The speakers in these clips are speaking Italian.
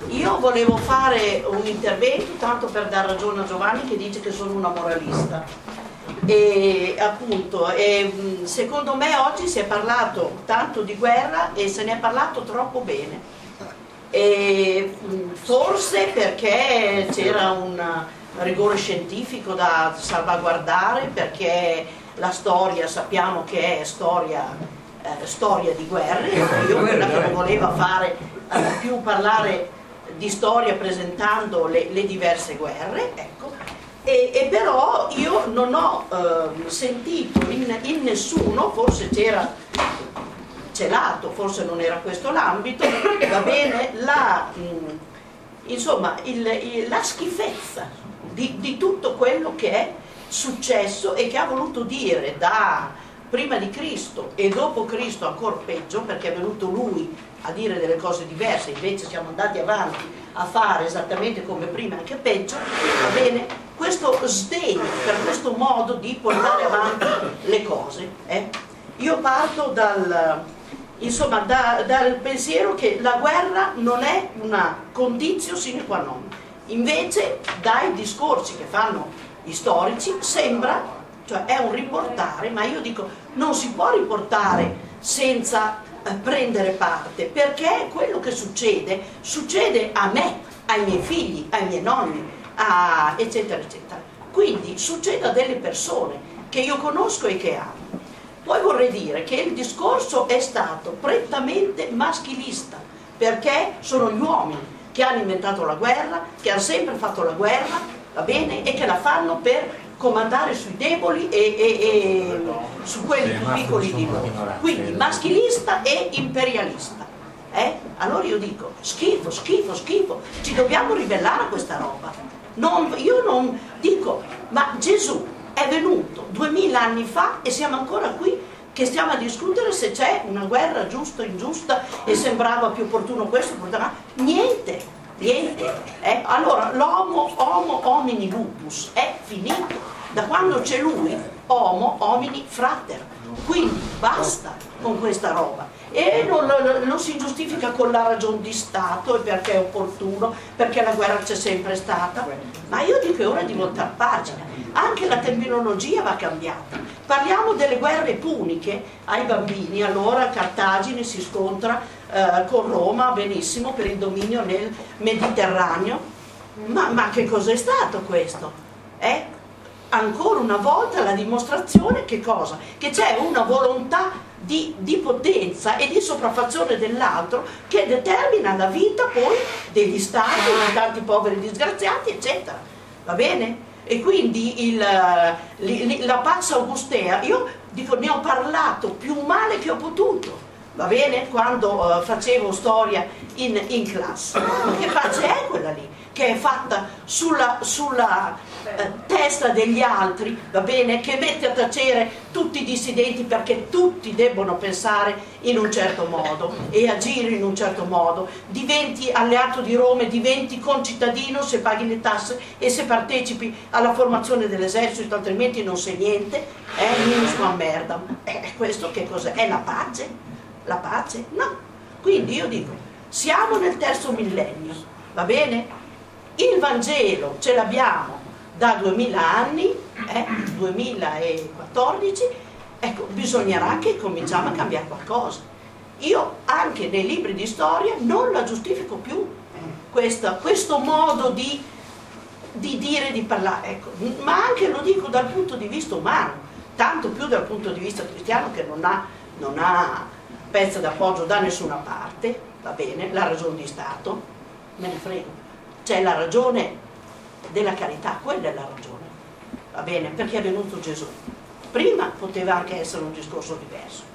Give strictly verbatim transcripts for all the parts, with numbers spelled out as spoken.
io volevo fare un intervento tanto per dar ragione a Giovanni che dice che sono una moralista. E appunto, e, secondo me oggi si è parlato tanto di guerra e se ne è parlato troppo bene. E forse perché c'era un rigore scientifico da salvaguardare, perché la storia sappiamo che è storia, eh, storia di guerre. Io quella che non voleva fare eh, più parlare di storia presentando le, le diverse guerre, ecco. E, e però io non ho eh, sentito in, in nessuno, forse c'era celato, forse non era questo l'ambito, va bene, la, mh, insomma, il, il, la schifezza di, di tutto quello che è successo e che ha voluto dire da prima di Cristo e dopo Cristo ancora peggio, perché è venuto lui a dire delle cose diverse, invece siamo andati avanti a fare esattamente come prima, anche peggio, va bene? Questo sdegno per questo modo di portare avanti le cose. Eh? Io parto dal, insomma, da, dal pensiero che la guerra non è una condizio sine qua non. Invece dai discorsi che fanno gli storici sembra, cioè è un riportare, ma io dico non si può riportare senza eh, prendere parte, perché quello che succede succede a me, ai miei figli, ai miei nonni, a, eccetera eccetera. Quindi succede a delle persone che io conosco e che amo. Poi vorrei dire che il discorso è stato prettamente maschilista, perché sono gli uomini che hanno inventato la guerra, che hanno sempre fatto la guerra, va bene, e che la fanno per comandare sui deboli e, e, e su quelli più piccoli di loro. Quindi maschilista e imperialista. Eh? Allora io dico schifo, schifo, schifo, ci dobbiamo ribellare a questa roba. Non, io non dico, ma Gesù è venuto duemila anni fa e siamo ancora qui che stiamo a discutere se c'è una guerra giusta o ingiusta e sembrava più opportuno questo, niente, niente. Eh? Allora l'homo homo homini lupus è finito. Da quando c'è lui, homo homini frater. Quindi basta con questa roba. E non lo, lo si giustifica con la ragione di Stato e perché è opportuno, perché la guerra c'è sempre stata. Ma io dico è ora di voltare pagina. Anche la terminologia va cambiata. Parliamo delle guerre puniche ai bambini. Allora Cartagine si scontra eh, con Roma, benissimo, per il dominio nel Mediterraneo. Ma, ma che cos'è stato questo? Eh? Ancora una volta la dimostrazione che cosa? Che c'è una volontà di, di potenza e di sopraffazione dell'altro che determina la vita poi degli stati, di tanti poveri disgraziati, eccetera. Va bene? E quindi il, li, la Pax Augustea, io dico, ne ho parlato più male che ho potuto, va bene? Quando uh, facevo storia in, in classe. Ma che pace è quella lì? Che è fatta sulla, sulla eh, testa degli altri, va bene? Che mette a tacere tutti i dissidenti perché tutti debbono pensare in un certo modo e agire in un certo modo. Diventi alleato di Roma, diventi concittadino se paghi le tasse e se partecipi alla formazione dell'esercito, altrimenti non sei niente, eh? Minus qua merda. Eh, questo che cos'è? È la pace? La pace? No. Quindi io dico, siamo nel terzo millennio, va bene? Il Vangelo ce l'abbiamo da duemila anni, eh, duemilaquattordici, ecco, bisognerà che cominciamo a cambiare qualcosa. Io anche nei libri di storia non la giustifico più, questa, questo modo di, di dire, di parlare, ecco, ma anche lo dico dal punto di vista umano, tanto più dal punto di vista cristiano che non ha, non ha pezzo d'appoggio da nessuna parte, va bene, la ragione di Stato, me ne frego. C'è la ragione della carità, quella è la ragione, va bene, perché è venuto Gesù. Prima poteva anche essere un discorso diverso.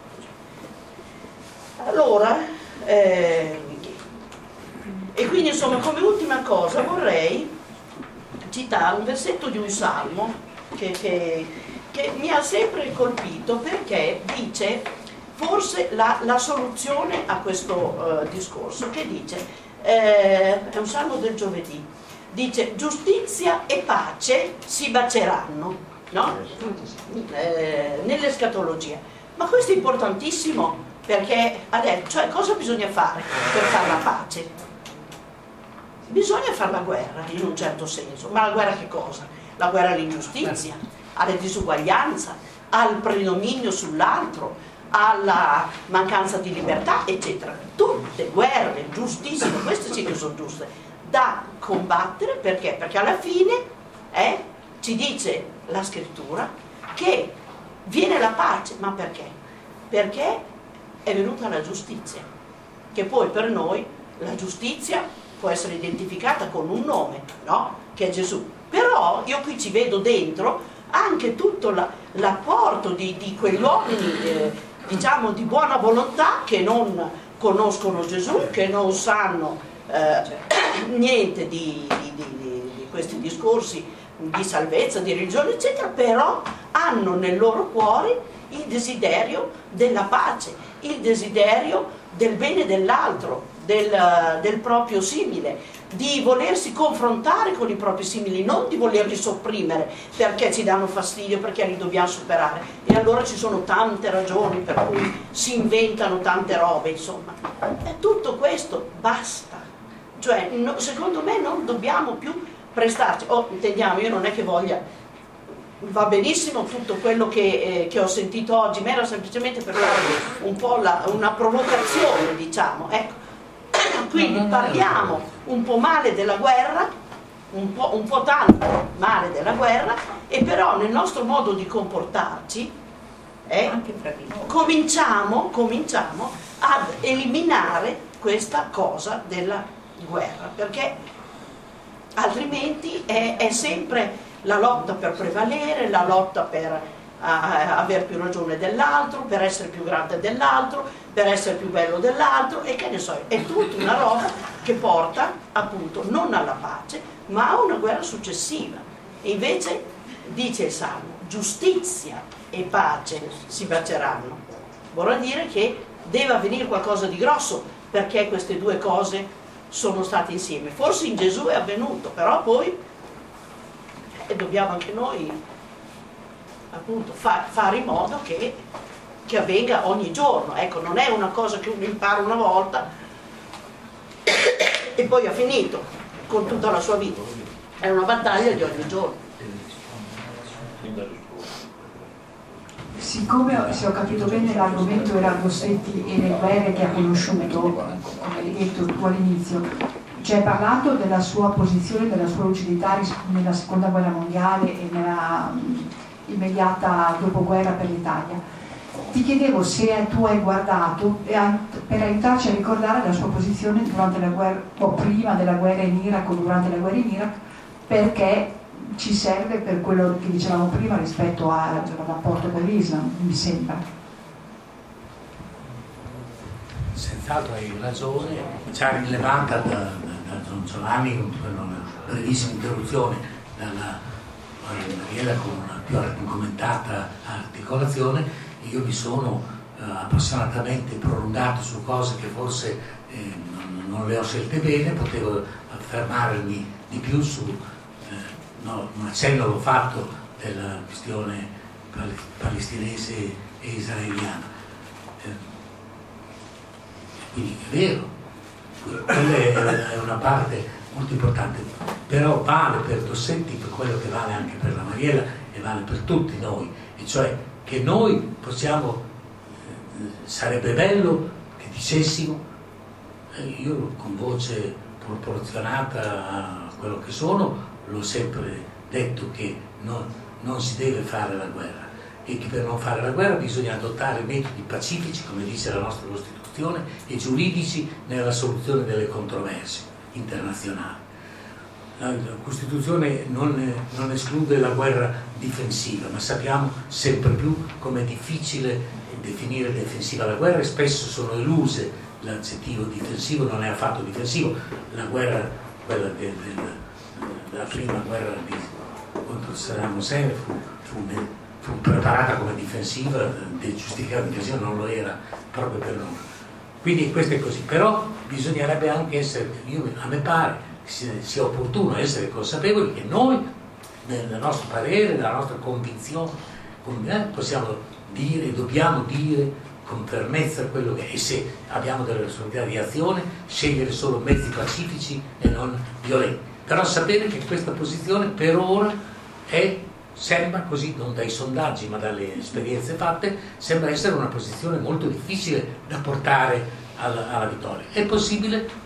Allora, eh, e quindi insomma come ultima cosa vorrei citare un versetto di un salmo che, che, che mi ha sempre colpito, perché dice forse la, la soluzione a questo uh, discorso, che dice, Eh, è un salmo del giovedì, dice giustizia e pace si baceranno, no? Eh, nell'escatologia. Ma questo è importantissimo, perché adesso, cioè, cosa bisogna fare per fare la pace? bisogna fare la guerra in un certo senso, ma la guerra che cosa? La guerra all'ingiustizia, alla disuguaglianza, al predominio sull'altro, alla mancanza di libertà, eccetera. Tutte guerre giustissime, queste sì che sono giuste, da combattere. Perché? Perché alla fine eh, ci dice la scrittura che viene la pace. Ma perché? Perché è venuta la giustizia, che poi per noi la giustizia può essere identificata con un nome, no? Che è Gesù. Però io qui ci vedo dentro anche tutto la, l'apporto di, di quegli uomini eh, diciamo di buona volontà, che non conoscono Gesù, che non sanno eh, niente di, di, di, di questi discorsi di salvezza, di religione, eccetera, però hanno nel loro cuore il desiderio della pace, il desiderio del bene dell'altro, del, del proprio simile, di volersi confrontare con i propri simili, non di volerli sopprimere perché ci danno fastidio, perché li dobbiamo superare. E allora ci sono tante ragioni per cui si inventano tante robe, insomma. E tutto questo basta. Cioè, no, secondo me non dobbiamo più prestarci. Oh, intendiamo, io non è che voglia, va benissimo tutto quello che, eh, che ho sentito oggi, ma era semplicemente per fare un po' la, una provocazione, diciamo, ecco. Quindi parliamo un po' male della guerra, un po', un po' tanto male della guerra, e però nel nostro modo di comportarci eh, cominciamo, cominciamo ad eliminare questa cosa della guerra, perché altrimenti è, è sempre la lotta per prevalere, la lotta per avere più ragione dell'altro, per essere più grande dell'altro, per essere più bello dell'altro, e che ne so, è tutta una roba che porta appunto non alla pace ma a una guerra successiva. E invece dice il Salmo, giustizia e pace si baceranno. Vorrà dire che deve avvenire qualcosa di grosso perché queste due cose sono state insieme. Forse in Gesù è avvenuto, però poi eh, dobbiamo anche noi appunto fa, fare in modo che, che avvenga ogni giorno. Ecco, non è una cosa che uno impara una volta e poi ha finito con tutta la sua vita, è una battaglia di ogni giorno. Siccome, se ho capito bene, l'argomento era Dossetti e le guerre che ha conosciuto, come hai detto tu all'inizio, ci hai parlato della sua posizione, della sua lucidità nella seconda guerra mondiale e nella immediata dopoguerra per l'Italia. Ti chiedevo se tu hai guardato per aiutarci a ricordare la sua posizione durante la guerra, o prima della guerra in Iraq o durante la guerra in Iraq, perché ci serve per quello che dicevamo prima rispetto al rapporto con l'Islam, mi sembra. Senz'altro hai ragione, ci ha rilevata da, da, da Don Giovanni con una brevissima interruzione dalla Mariela con una più argomentata articolazione. Io mi sono eh, appassionatamente prolungato su cose che forse eh, non, non le ho scelte bene, potevo affermarmi di più su eh, no, un accenno l'ho fatto della questione pal palestinese e israeliana. Eh, quindi è vero, quella è, è una parte molto importante, però vale per Dossetti per quello che vale anche per la Mariela e vale per tutti noi, e cioè che noi possiamo, eh, sarebbe bello che dicessimo, eh, io con voce proporzionata a quello che sono, l'ho sempre detto che non, non si deve fare la guerra, e che per non fare la guerra bisogna adottare metodi pacifici, come dice la nostra Costituzione, e giuridici nella soluzione delle controversie internazionali. La Costituzione non, non esclude la guerra difensiva, ma sappiamo sempre più come è difficile definire defensiva la guerra, e spesso sono eluse, l'aggettivo difensivo non è affatto difensivo. La guerra, quella del, del, della prima guerra di, contro Saddam Hussein fu, fu, fu preparata come difensiva, giustificata difensiva non lo era proprio per noi. Quindi questo è così, però bisognerebbe anche essere, io, a me pare, sia opportuno essere consapevoli che noi, nel nostro parere, nella nostra convinzione, possiamo dire, dobbiamo dire con fermezza quello che è, e se abbiamo delle responsabilità di azione, scegliere solo mezzi pacifici e non violenti. Però sapere che questa posizione per ora è, sembra così, non dai sondaggi ma dalle esperienze fatte, sembra essere una posizione molto difficile da portare alla, alla vittoria. È possibile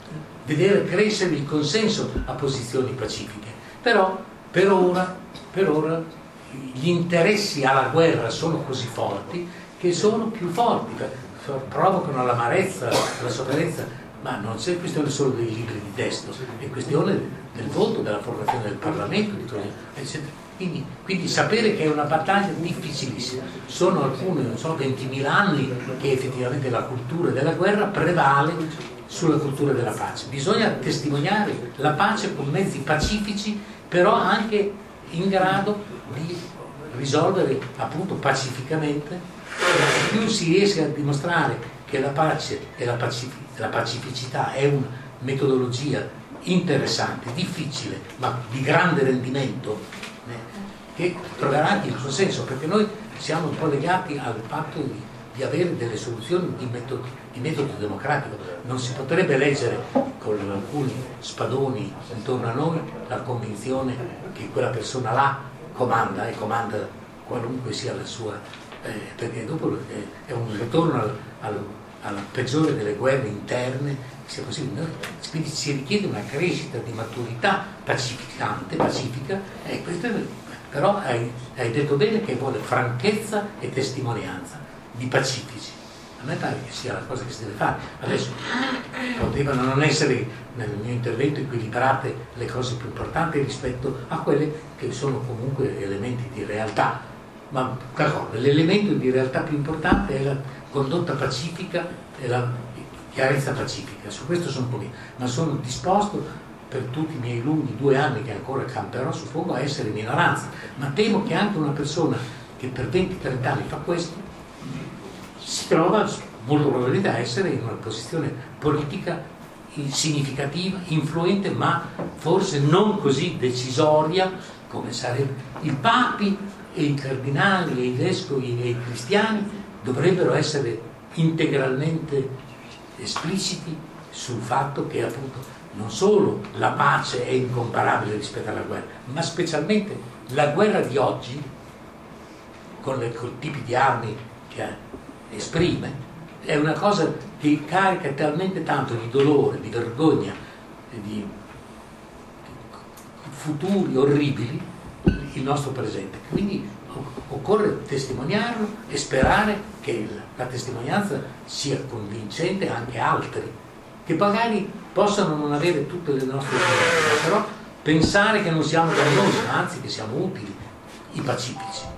vedere crescere il consenso a posizioni pacifiche, però per ora, per ora gli interessi alla guerra sono così forti che sono più forti, provocano l'amarezza, la sofferenza, ma non c'è questione solo dei libri di testo, è questione del voto, della formazione del Parlamento, eccetera. Quindi, quindi sapere che è una battaglia difficilissima. Sono alcune, sono ventimila anni che effettivamente la cultura della guerra prevale sulla cultura della pace. Bisogna testimoniare la pace con mezzi pacifici, però anche in grado di risolvere appunto pacificamente. Più si riesce a dimostrare che la pace e la, pacific- la pacificità è una metodologia interessante, difficile, ma di grande rendimento, eh, che troverà anche il consenso, perché noi siamo un po' legati al fatto di di avere delle soluzioni di metodo, di metodo democratico. Non si potrebbe leggere con alcuni spadoni intorno a noi la convinzione che quella persona là comanda e comanda qualunque sia la sua, eh, perché dopo eh, è un ritorno al, al, alla peggiore delle guerre interne, sia possibile. Quindi si richiede una crescita di maturità pacificante, pacifica, e questo è, però hai, hai detto bene che vuole franchezza e testimonianza di pacifici. A me pare che sia la cosa che si deve fare. Adesso potevano non essere nel mio intervento equilibrate le cose più importanti rispetto a quelle che sono comunque elementi di realtà, ma l'elemento di realtà più importante è la condotta pacifica e la chiarezza pacifica. Su questo sono pochi, ma sono disposto per tutti i miei lunghi due anni che ancora camperò su fuoco a essere minoranza, ma temo che anche una persona che per venti trenta anni fa questo si trova molto probabilmente a essere in una posizione politica significativa, influente, ma forse non così decisoria come sarebbe. I papi e i cardinali e i vescovi e i cristiani dovrebbero essere integralmente espliciti sul fatto che appunto non solo la pace è incomparabile rispetto alla guerra, ma specialmente la guerra di oggi, con i tipi di armi che esprime, è una cosa che carica talmente tanto di dolore, di vergogna, di futuri orribili il nostro presente. Quindi occorre testimoniarlo e sperare che la testimonianza sia convincente anche a altri, che magari possano non avere tutte le nostre idee, però pensare che non siamo dannosi, anzi che siamo utili, i pacifici.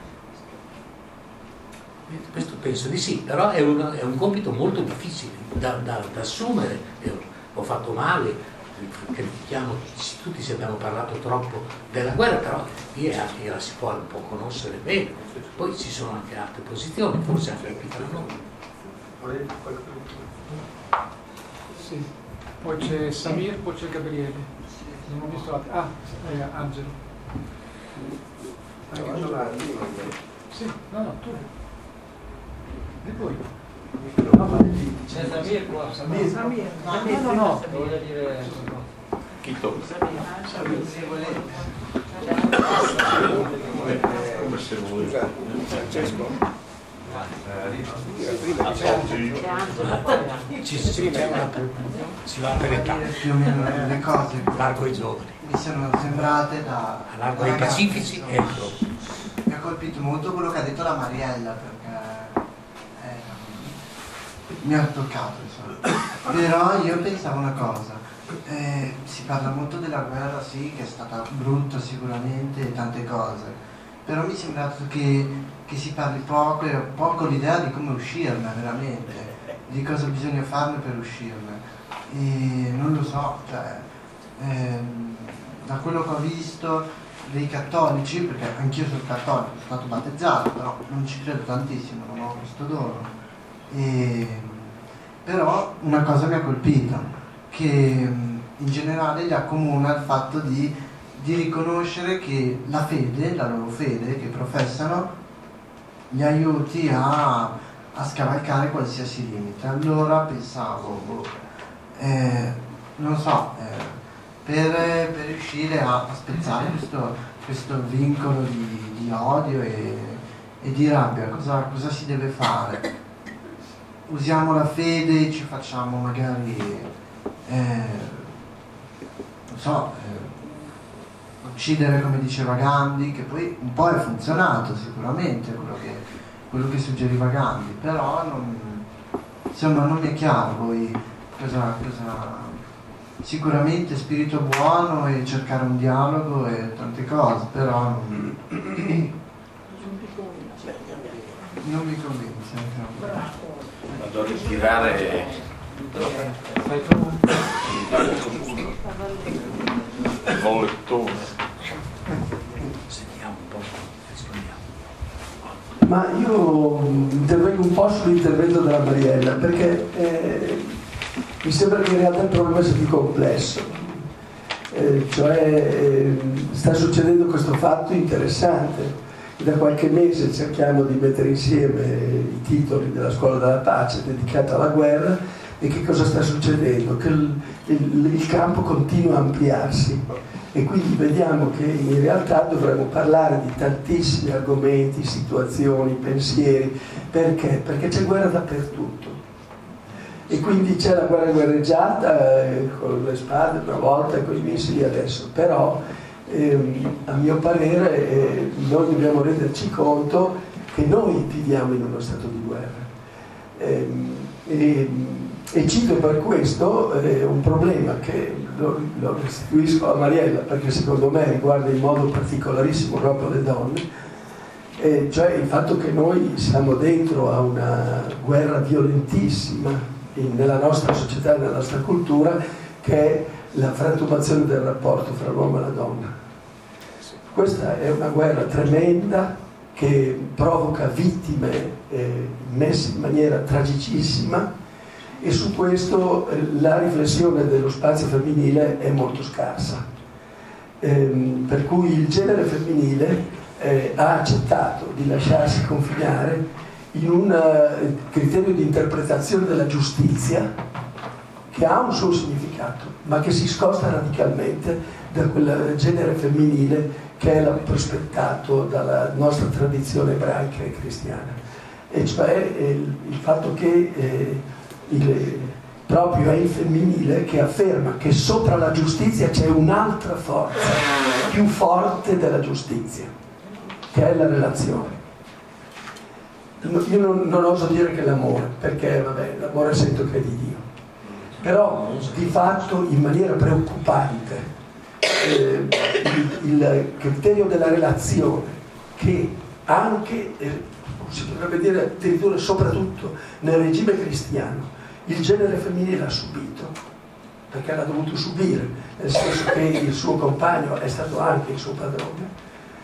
Questo penso di sì, però è, una, è un compito molto difficile da, da, da assumere. Io ho fatto male, critichiamo tutti se abbiamo parlato troppo della guerra, però qui è anche, la si può un po' conoscere bene, poi ci sono anche altre posizioni, forse anche qui tra noi. Sì, poi c'è Samir, poi c'è Gabriele. Non ho visto altri. Ah, eh, Angelo. Sì, no, no, tu. E poi? C'è Samir qua. Samir. Samir. No, no, no. Voglio dire... Chito. Samir, se volete. Come se volete. Francesco. Ci, ci, si va per età, più o meno le cose largo ai giovani, mi sono sembrate da, a largo da ai ragazzi, pacifici e ai giovani. mi ha colpito molto quello che ha detto la Mariella, perché eh, mi ha toccato insomma. Però io pensavo una cosa, eh, si parla molto della guerra, sì, che è stata brutta sicuramente e tante cose, però mi è sembrato che, che si parli poco e poco l'idea di come uscirne veramente, di cosa bisogna farne per uscirne. E non lo so, cioè, ehm, da quello che ho visto dei cattolici, perché anch'io sono cattolico, sono stato battezzato, però non ci credo tantissimo, non ho questo dono. E, però una cosa mi ha colpito, che in generale li accomuna il fatto di, di riconoscere che la fede, la loro fede che professano, li aiuti a, a scavalcare qualsiasi limite. Allora pensavo, boh, eh, non so, eh, per, per riuscire a, a spezzare questo, questo vincolo di, di odio e, e di rabbia, cosa, cosa si deve fare? Usiamo la fede, ci facciamo magari, eh, non so, eh, uccidere come diceva Gandhi, che poi un po' è funzionato sicuramente quello che, quello che suggeriva Gandhi, però non, insomma non mi è chiaro poi cosa, cosa, sicuramente spirito buono e cercare un dialogo e tante cose, però non, non mi convince anche. Vado a ritirare il bollettone. Sentiamo un po', rispondiamo. Ma io intervengo un po' sull'intervento della Mariella, perché eh, mi sembra che in realtà il problema sia più complesso. Eh, cioè eh, sta succedendo questo fatto interessante. Da qualche mese cerchiamo di mettere insieme i titoli della Scuola della Pace dedicata alla guerra, e che cosa sta succedendo? Che il, il, il campo continua a ampliarsi, e quindi vediamo che in realtà dovremmo parlare di tantissimi argomenti, situazioni, pensieri. Perché? Perché c'è guerra dappertutto, e quindi c'è la guerra guerreggiata eh, con le spade una volta e con i missili adesso, però Eh, a mio parere eh, noi dobbiamo renderci conto che noi viviamo in uno stato di guerra, eh, e, e cito per questo eh, un problema che lo, lo restituisco a Mariella, perché secondo me riguarda in modo particolarissimo proprio le donne, eh, cioè il fatto che noi siamo dentro a una guerra violentissima in, nella nostra società e nella nostra cultura, che è la frantumazione del rapporto fra l'uomo e la donna. Questa è una guerra tremenda che provoca vittime eh, messe in maniera tragicissima, e su questo eh, la riflessione dello spazio femminile è molto scarsa. Ehm, per cui il genere femminile eh, ha accettato di lasciarsi confinare in un uh, criterio di interpretazione della giustizia che ha un suo significato, ma che si sposta radicalmente da quel genere femminile che è prospettato dalla nostra tradizione ebraica e cristiana, e cioè il, il fatto che eh, il, proprio è il femminile che afferma che sopra la giustizia c'è un'altra forza più forte della giustizia, che è la relazione. Io non, non oso dire che è l'amore, perché vabbè, l'amore sento che è di Dio, però di fatto in maniera preoccupante eh, il, il criterio della relazione, che anche, eh, si potrebbe dire addirittura soprattutto nel regime cristiano, il genere femminile ha subito, perché l'ha dovuto subire, nel senso che il suo compagno è stato anche il suo padrone.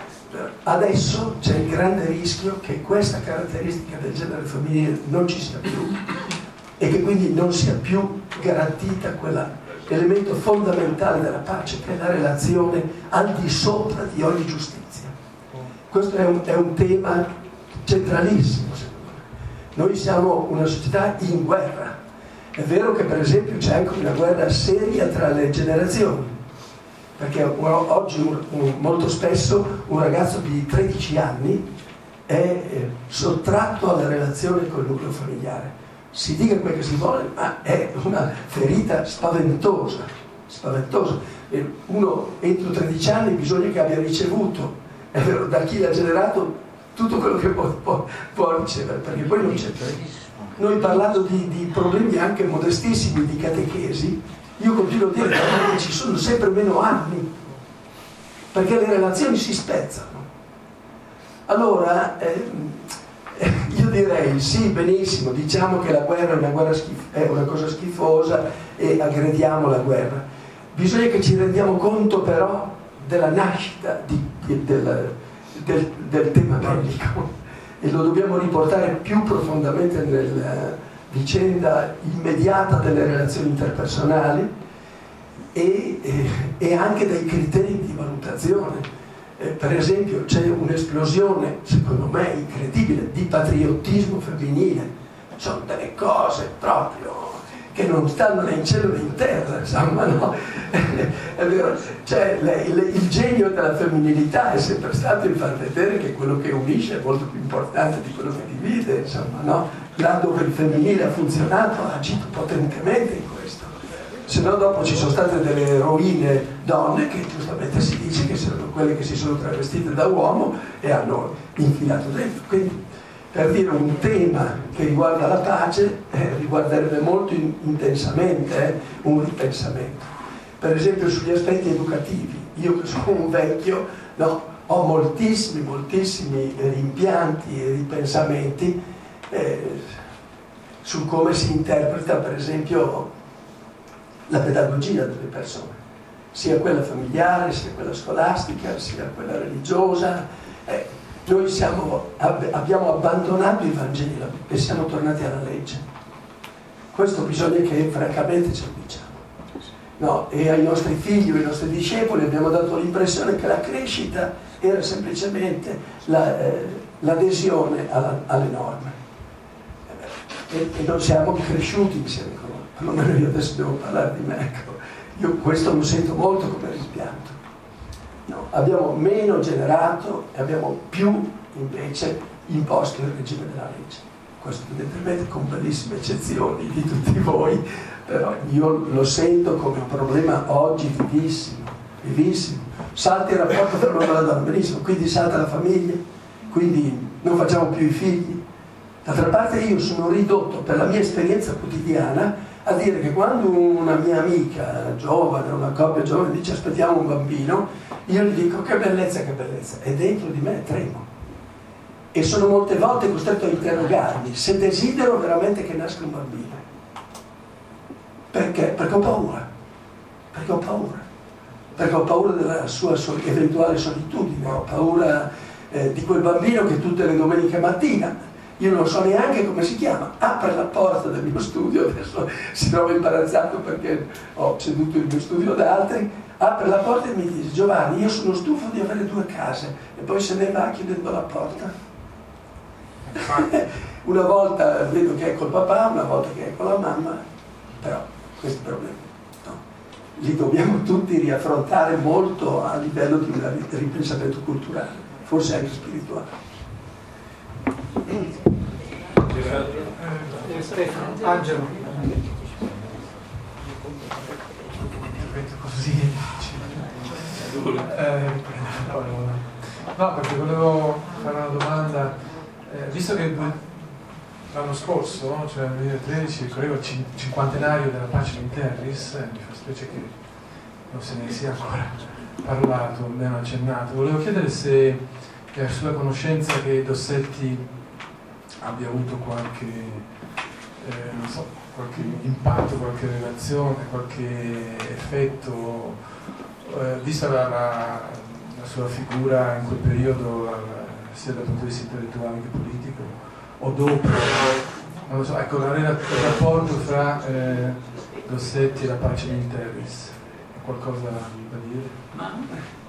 Adesso c'è il grande rischio che questa caratteristica del genere femminile non ci sia più, e che quindi non sia più garantita quell'elemento fondamentale della pace, che è la relazione al di sopra di ogni giustizia. Questo è un, è un tema centralissimo, secondo me. Noi siamo una società in guerra. È vero che per esempio c'è anche una guerra seria tra le generazioni, perché oggi un, un, molto spesso un ragazzo di tredici anni è eh, sottratto alla relazione col nucleo familiare. Si dica quel che si vuole, ma è una ferita spaventosa, spaventosa. E uno entro tredici anni bisogna che abbia ricevuto, è vero, da chi l'ha generato, tutto quello che può, può, può ricevere, perché poi non c'è. Noi parlando di, di problemi anche modestissimi di catechesi, io continuo a dire che ci sono sempre meno anni, perché le relazioni si spezzano. Allora, eh, io direi sì, benissimo, diciamo che la guerra è una, guerra schif- è una cosa schifosa e aggrediamo la guerra. Bisogna che ci rendiamo conto però della nascita di, di, del, del, del tema bellico, e lo dobbiamo riportare più profondamente nella vicenda immediata delle relazioni interpersonali e, e, e anche dei criteri di valutazione. Eh, per esempio c'è un'esplosione, secondo me incredibile, di patriottismo femminile, sono delle cose proprio che non stanno né in cielo né in terra, insomma, no? È vero, cioè, le, le, il genio della femminilità è sempre stato il far vedere che quello che unisce è molto più importante di quello che divide, insomma, no? Là dove il femminile ha funzionato ha agito potentemente in questo. Se no dopo ci sono state delle eroine donne che giustamente si dice che sono quelle che si sono travestite da uomo e hanno infilato dentro. Quindi, per dire, un tema che riguarda la pace eh, riguarderebbe molto in, intensamente eh, un ripensamento. Per esempio sugli aspetti educativi, io che sono un vecchio, no, ho moltissimi, moltissimi rimpianti e ripensamenti eh, su come si interpreta, per esempio, la pedagogia delle persone, sia quella familiare, sia quella scolastica, sia quella religiosa. Eh, noi siamo, ab, abbiamo abbandonato il Vangelo e siamo tornati alla legge. Questo bisogna che francamente ce lo diciamo. No, e ai nostri figli, ai nostri discepoli abbiamo dato l'impressione che la crescita era semplicemente la, eh, l'adesione alla, alle norme. E, e non siamo cresciuti insieme con loro. Perlomeno io adesso devo parlare di me, ecco. Io questo lo sento molto come rimpianto. No, abbiamo meno generato e abbiamo più invece imposto il regime della legge. Questo evidentemente con bellissime eccezioni di tutti voi, però io lo sento come un problema oggi vivissimo, vivissimo. Salta il rapporto tra l'uomo e la donna, benissimo, quindi salta la famiglia, quindi non facciamo più i figli. D'altra parte io sono ridotto per la mia esperienza quotidiana a dire che quando una mia amica giovane, una coppia giovane dice aspettiamo un bambino, io gli dico che bellezza, che bellezza, e dentro di me tremo. E sono molte volte costretto a interrogarmi se desidero veramente che nasca un bambino. Perché? Perché ho paura. Perché ho paura. Perché ho paura della sua sol- eventuale solitudine, ho paura eh, di quel bambino che tutte le domeniche mattina, io non so neanche come si chiama, apre la porta del mio studio, adesso si trova imbarazzato perché ho ceduto il mio studio ad altri, apre la porta e mi dice Giovanni, io sono stufo di avere due case, e poi se ne va chiudendo la porta. Una volta vedo che è col papà, una volta che è con la mamma, però questi problemi no, li dobbiamo tutti riaffrontare molto a livello di un ripensamento culturale, forse anche spirituale. Eh, Stefano, Angelo. Così. Eh, no, perché volevo fare una domanda. Eh, visto che l'anno scorso, cioè nel duemilatredici, ricorreva il cinquantenario della pace in Terris, eh, mi fa specie che non se ne sia ancora parlato, almeno accennato. Volevo chiedere se è a sua conoscenza che Dossetti abbia avuto qualche, eh, non so, qualche impatto, qualche relazione, qualche effetto, eh, vista la, la, la sua figura in quel periodo, la, sia dal punto di vista intellettuale che politico, o dopo, non lo so, ecco, la, il rapporto fra eh, Dossetti e la pace in Terris, è qualcosa da dire? Ma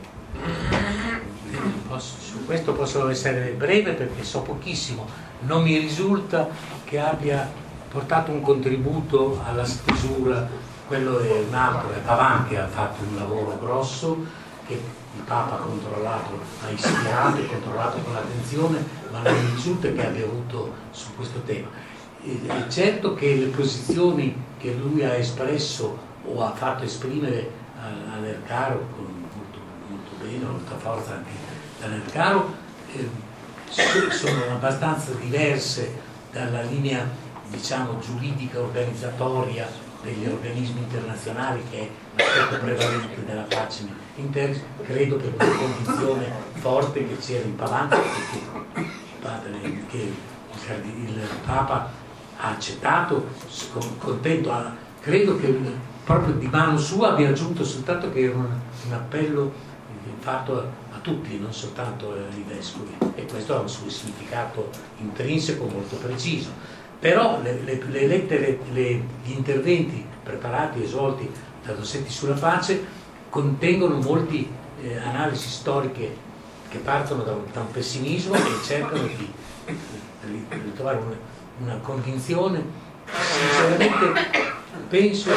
posso, su questo posso essere breve perché so pochissimo, non mi risulta che abbia portato un contributo alla stesura, quello è un altro, è Pavan che ha fatto un lavoro grosso, che il Papa ha controllato, ha ispirato e controllato con attenzione, ma non mi risulta che abbia avuto su questo tema. È certo che le posizioni che lui ha espresso o ha fatto esprimere a Lercaro, con molto, molto bene, molta forza anche da Lercaro, eh, sono abbastanza diverse dalla linea, diciamo, giuridica organizzatoria degli organismi internazionali, che è l'aspetto prevalente della pace in Terris, credo per una condizione forte che c'era in Pavan, che, che il Papa ha accettato, contento, credo che proprio di mano sua abbia aggiunto soltanto che era un, un appello fatto a, a tutti, non soltanto ai vescovi, e questo ha un suo significato intrinseco molto preciso. Però le, le, le lettere, le, gli interventi preparati e svolti da Dossetti sulla pace contengono molte eh, analisi storiche che partono da un, da un pessimismo e cercano di, di, di trovare un, una convinzione, sinceramente penso,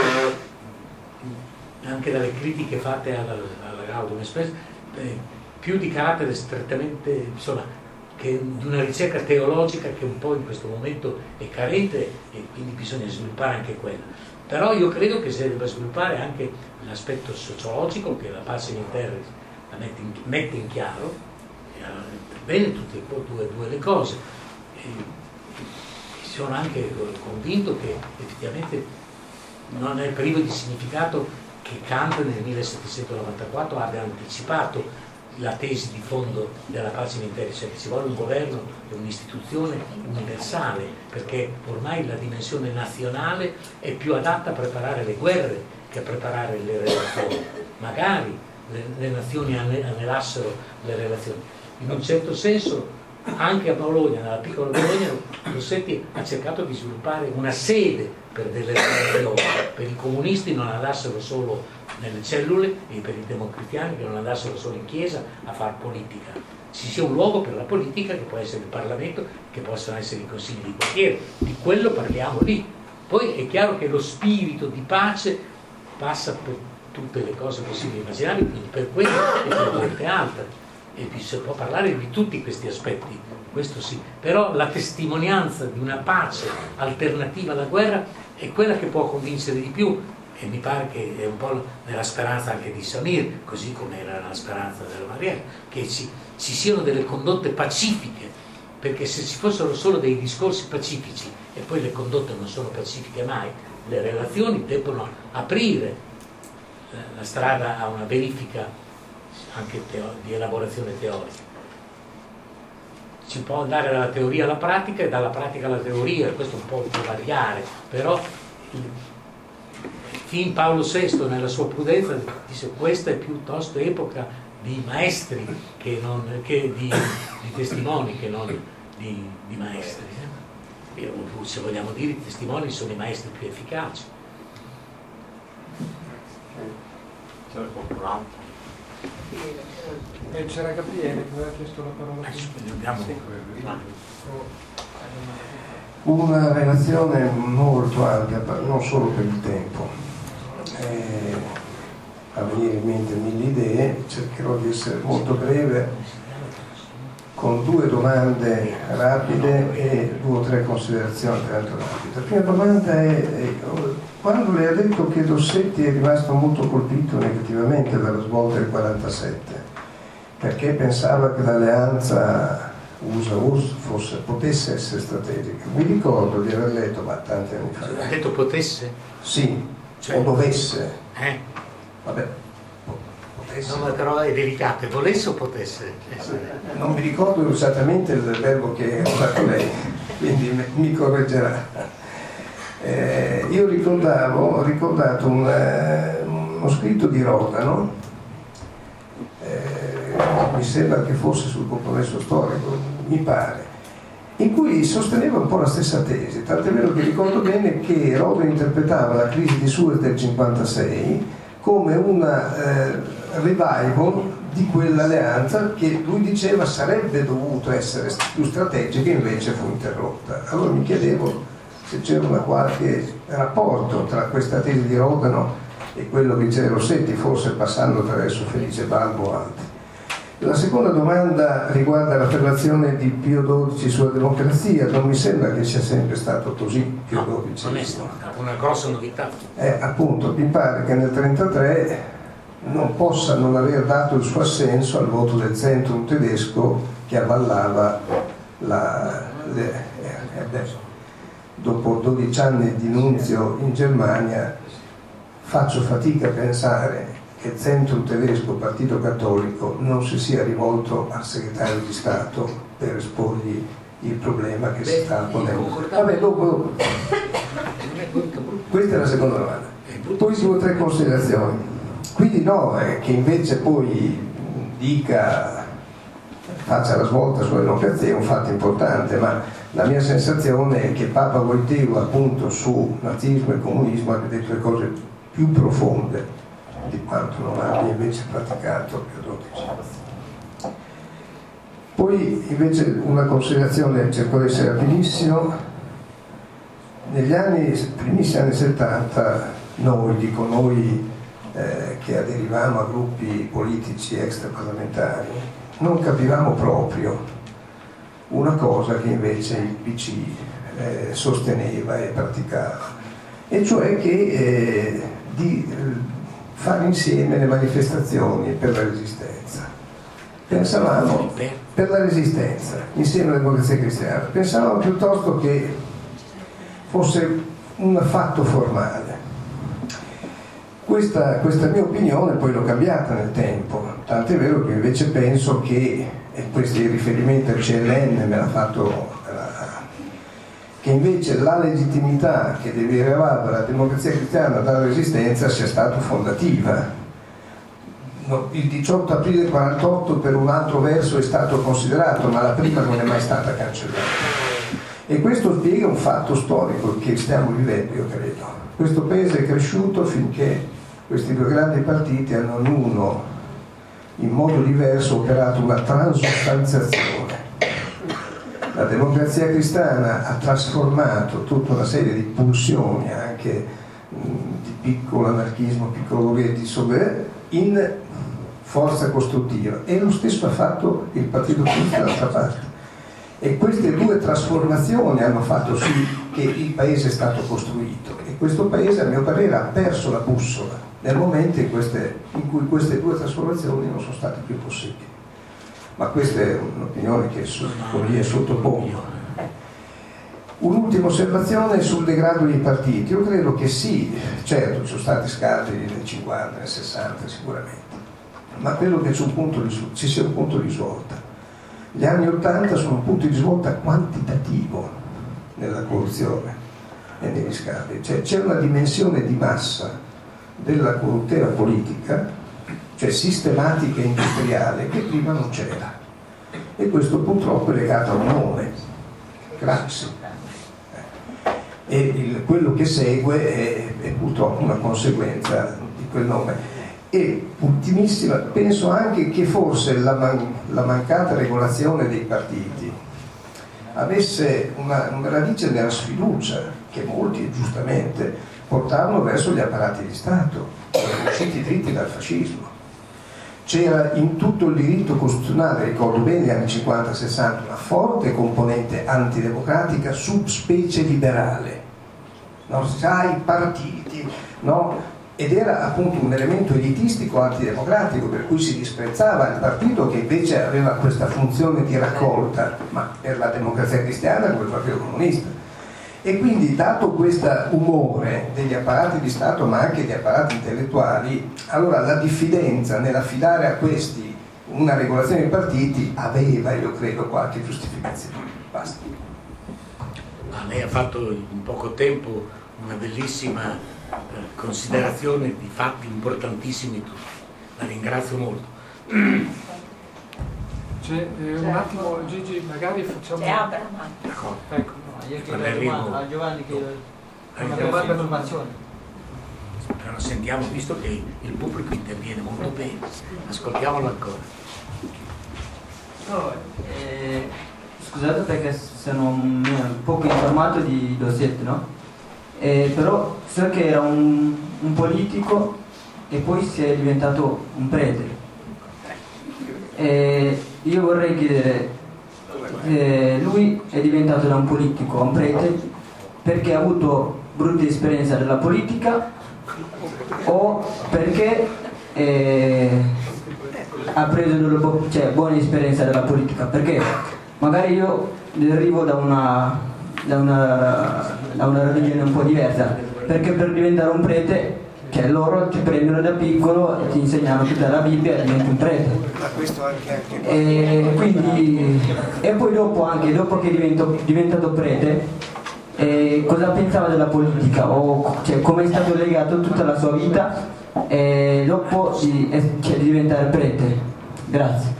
anche dalle critiche fatte alla, alla Gaudium Express, eh, più di carattere strettamente, insomma, che di una ricerca teologica che un po' in questo momento è carente e quindi bisogna sviluppare anche quella. Però io credo che si debba sviluppare anche l'aspetto sociologico che la pace in terris la mette in, mette in chiaro, e bene tutte e due, due le cose. E, e sono anche convinto che effettivamente non è privo di significato che Kant nel millesettecentonovantaquattro abbia anticipato la tesi di fondo della pace in terris, cioè che ci vuole un governo e un'istituzione universale, perché ormai la dimensione nazionale è più adatta a preparare le guerre che a preparare le relazioni. Magari le, le nazioni anelassero le relazioni. In un certo senso anche a Bologna, nella piccola Bologna, Rossetti ha cercato di sviluppare una sede per delle relazioni, per i comunisti non andassero solo nelle cellule e per i democristiani che non andassero solo in chiesa a fare politica. Ci sia un luogo per la politica che può essere il Parlamento, che possono essere i consigli di quartiere, di quello parliamo lì. Poi è chiaro che lo spirito di pace passa per tutte le cose possibili e immaginabili, quindi per quello e per molte altre, e si può parlare di tutti questi aspetti, questo sì, però la testimonianza di una pace alternativa alla guerra è quella che può convincere di più, e mi pare che è un po' nella speranza anche di Samir, così come era la speranza della Mariella, che ci, ci siano delle condotte pacifiche, perché se ci fossero solo dei discorsi pacifici e poi le condotte non sono pacifiche mai, le relazioni debbono aprire la strada a una verifica anche teo- di elaborazione teorica. Si può andare dalla teoria alla pratica e dalla pratica alla teoria, questo un po' può variare, però fin Paolo sesto nella sua prudenza dice questa è piuttosto epoca di maestri che, non, che di, di testimoni che non di, di maestri. E, se vogliamo dire, i testimoni sono i maestri più efficaci. C'era qualcun altro? E c'era Gabriele che aveva chiesto la parola. Abbiamo... Una relazione molto ampia, non solo per il tempo. Eh, a venire in mente mille idee, cercherò di essere molto breve con due domande rapide e due o tre considerazioni tanto rapide. La prima domanda è, è quando lei ha detto che Dossetti è rimasto molto colpito negativamente dalla svolta del quarantasette, perché pensava che l'alleanza U S A-U R S S fosse, potesse essere strategica. Mi ricordo di aver letto, ma tanti anni fa. Ha detto potesse? Sì, cioè, o dovesse. Eh? Vabbè, potesse. No, però è delicato, volesse o potesse? Non mi ricordo esattamente il verbo che ha usato lei, quindi mi correggerà. Eh, io ricordavo, ho ricordato un, eh, uno scritto di Rodano, eh, mi sembra che fosse sul compromesso storico, mi pare, in cui sosteneva un po' la stessa tesi, tant'è vero che ricordo bene che Rodano interpretava la crisi di Suez del cinquantasei come una eh, revival di quell'alleanza che lui diceva sarebbe dovuto essere più strategica, invece fu interrotta. Allora mi chiedevo se c'era una qualche rapporto tra questa tesi di Rodano e quello che diceva Rossetti, forse passando attraverso Felice Balbo o altri. La seconda domanda riguarda l'affermazione di Pio dodici sulla democrazia. Non mi sembra che sia sempre stato così Pio dodici. Non è stata una grossa novità. Eh, appunto, mi pare che nel trentatré non possa non aver dato il suo assenso al voto del Zentrum tedesco che avvallava la... Le, eh, beh, dopo dodici anni di nunzio in Germania faccio fatica a pensare che il Zentrum tedesco, partito cattolico, non si sia rivolto al segretario di Stato per esporgli il problema che si sta ponendo. Vabbè, dopo... Questa è la seconda domanda. Poi due o tre considerazioni. Quindi no, eh, che invece poi dica, faccia la svolta sulla democrazia è un fatto importante, ma la mia sensazione è che Papa Wojtyła appunto su nazismo e comunismo abbia detto le cose più profonde di quanto non abbia invece praticato Pio dodici. Poi invece una considerazione, cerco di essere rapidissimo, negli anni, primissimi anni settanta, noi, dico noi eh, che aderivamo a gruppi politici extraparlamentari, non capivamo proprio una cosa che invece il P C eh, sosteneva e praticava, e cioè che eh, di eh, fare insieme le manifestazioni per la resistenza. Pensavamo, per la resistenza, insieme alla Democrazia Cristiana, pensavamo piuttosto che fosse un fatto formale. Questa, questa mia opinione poi l'ho cambiata nel tempo, tant'è vero che invece penso che, e questo è il riferimento al C L N me l'ha fatto, che invece la legittimità che derivava dalla Democrazia Cristiana dalla resistenza sia stata fondativa. Il diciotto aprile quarantotto per un altro verso è stato considerato, ma la prima non è mai stata cancellata. E questo spiega un fatto storico che stiamo vivendo, io credo. Questo paese è cresciuto finché questi due grandi partiti hanno ognuno in modo diverso operato una transustanziazione. La Democrazia Cristiana ha trasformato tutta una serie di pulsioni, anche mh, di piccolo anarchismo, piccolo governo, in forza costruttiva, e lo stesso ha fatto il Partito Comunista dall'altra parte. E queste due trasformazioni hanno fatto sì che il paese è stato costruito, e questo paese a mio parere ha perso la bussola nel momento in, queste, in cui queste due trasformazioni non sono state più possibili. Ma questa è un'opinione che è sottopongo. Un'ultima osservazione sul degrado dei partiti. Io credo che sì, certo ci sono stati scandali nel cinquanta, nel sessanta sicuramente, ma credo che c'è un punto di, ci sia un punto di svolta. Gli anni ottanta sono un punto di svolta quantitativo nella corruzione e negli scandali, cioè c'è una dimensione di massa della corruttela politica, cioè sistematica e industriale, che prima non c'era, e questo purtroppo è legato a un nome, Craxi, e il, quello che segue è, è purtroppo una conseguenza di quel nome. E ultimissima, penso anche che forse la, man, la mancata regolazione dei partiti avesse una, una radice nella sfiducia che molti giustamente portavano verso gli apparati di Stato, usciti dritti dal fascismo. C'era in tutto il diritto costituzionale, ricordo bene negli anni cinquanta sessanta, una forte componente antidemocratica subspecie liberale, no? Sai, i partiti, no? Ed era appunto un elemento elitistico antidemocratico, per cui si disprezzava il partito che invece aveva questa funzione di raccolta, ma per la Democrazia Cristiana come il Partito Comunista. E quindi, dato questo umore degli apparati di Stato ma anche degli apparati intellettuali, allora la diffidenza nell'affidare a questi una regolazione dei partiti aveva, io credo, qualche giustificazione. Basta. Ma lei ha fatto in poco tempo una bellissima considerazione di fatti importantissimi tutti. La ringrazio molto. C'è eh, un attimo, Gigi, magari facciamo... C'è Abraham. D'accordo. Ecco. Io chiedo a Giovanni, a Giovanni chiedo una domanda informazione. Però sentiamo, visto che il pubblico interviene molto bene, ascoltiamolo ancora. No, eh, scusate perché sono un, un poco informato di Dossetti, no? Eh, però so che era un, un politico e poi si è diventato un prete. Eh, io vorrei chiedere, eh, lui è diventato da un politico a un prete perché ha avuto brutte esperienze della politica o perché eh, ha preso delle bu- cioè, buone esperienze della politica? Perché magari io arrivo da una Da una, da una religione un po' diversa, perché per diventare un prete, cioè loro ti prendono da piccolo e ti insegnano tutta la Bibbia e diventi un prete. E, quindi, e poi dopo anche dopo che divento, diventato prete, eh, cosa pensava della politica, o cioè, come è stato legato tutta la sua vita eh, dopo di, eh, cioè, di diventare prete. Grazie.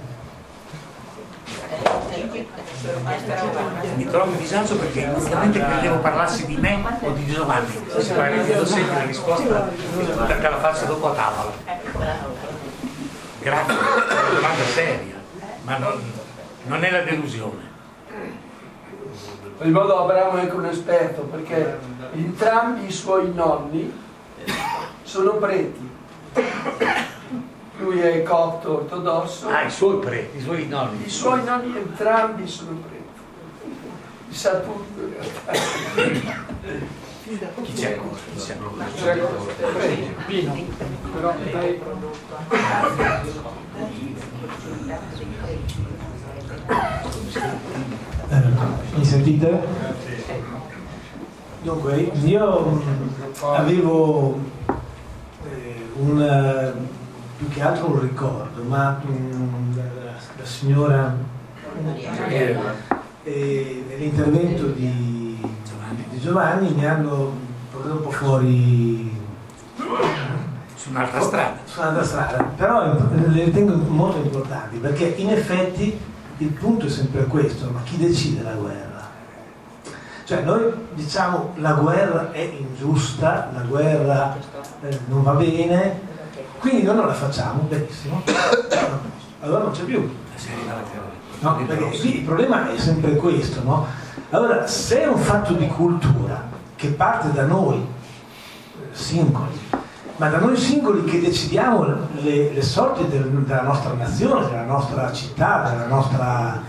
Mi trovo in disagio perché inizialmente credevo parlassi di me o di Giovanni. Si parla di sempre la risposta perché la faccio dopo a tavola. Grazie, è una domanda seria, ma non, non è la delusione. Ricordo Abramo è anche un esperto, perché entrambi i suoi nonni sono preti. Lui è copto ortodosso. Ah, i suoi preti, i suoi nonni. I suoi nonni entrambi sono preti. Li sa tutto in realtà. Chi c'è ancora? Chi c'è ancora? C'è ancora. Pino. Però dai. Mi sentite? Dunque, io avevo eh, un, eh, più che altro un ricordo, ma mh, la, la signora eh, e l'intervento di, di Giovanni mi hanno portato un po' fuori su un'altra strada. Su un'altra strada, però le ritengo molto importanti, perché in effetti il punto è sempre questo: ma chi decide la guerra? Cioè noi diciamo la guerra è ingiusta, la guerra eh, non va bene, quindi noi non la facciamo, benissimo, allora non c'è più. No, perché qui il problema è sempre questo, no? Allora, se è un fatto di cultura che parte da noi eh, singoli, ma da noi singoli che decidiamo le, le sorti del, della nostra nazione, della nostra città, della nostra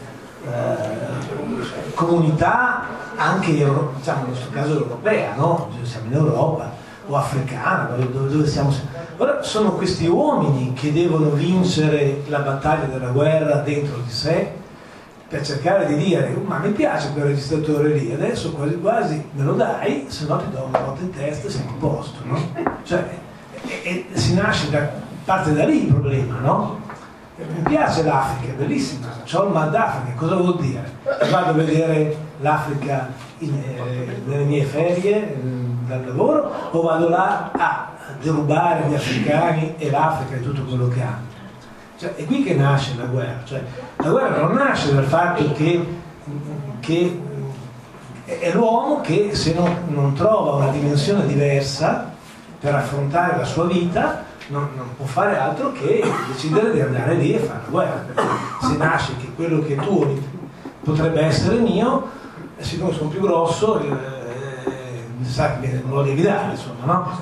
eh, comunità, anche diciamo, nel nostro caso europea, no? Siamo in Europa o africana, dove, dove siamo. Ora sono questi uomini che devono vincere la battaglia della guerra dentro di sé per cercare di dire: ma mi piace quel registratore lì, adesso quasi quasi me lo dai, se no ti do una botta in testa e siamo a posto, no? Cioè, E, e si nasce da, parte da lì il problema, no? Mi piace l'Africa, è bellissima, c'ho il mal d'Africa, cosa vuol dire? Vado a vedere l'Africa in, eh, nelle mie ferie eh, dal lavoro, o vado là a derubare gli africani e l'Africa e tutto quello che hanno? Cioè, è qui che nasce la guerra, cioè, la guerra non nasce dal fatto che, che è l'uomo che se non, non trova una dimensione diversa per affrontare la sua vita non, non può fare altro che decidere di andare lì e fare la guerra, perché se nasce che quello che è tuo potrebbe essere mio, e siccome sono più grosso eh, eh, sa che me lo devi dare, insomma, no?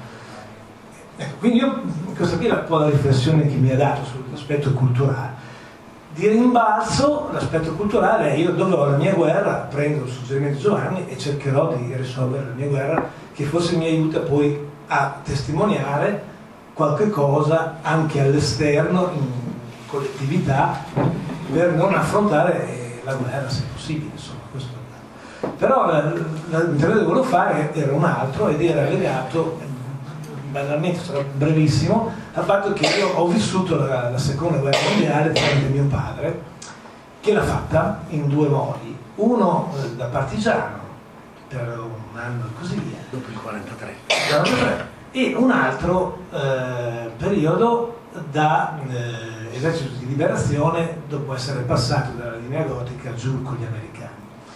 Eh. Ecco, quindi io questa qui è un po' la riflessione che mi ha dato sull'aspetto culturale. Di rimbalzo l'aspetto culturale è: io dove ho la mia guerra prendo il suggerimento di Giovanni e cercherò di risolvere la mia guerra, che forse mi aiuta poi a testimoniare qualche cosa anche all'esterno, in collettività, per non affrontare la guerra se possibile, insomma, questo è. Però l'intervento che volevo fare era un altro ed era legato, banalmente, sarà brevissimo, al fatto che io ho vissuto la, la seconda guerra mondiale tramite mio padre, che l'ha fatta in due modi: uno eh, da partigiano per un anno e così via, dopo il quarantatré, e un altro eh, periodo da eh, esercito di liberazione, dopo essere passato dalla linea gotica giù con gli americani.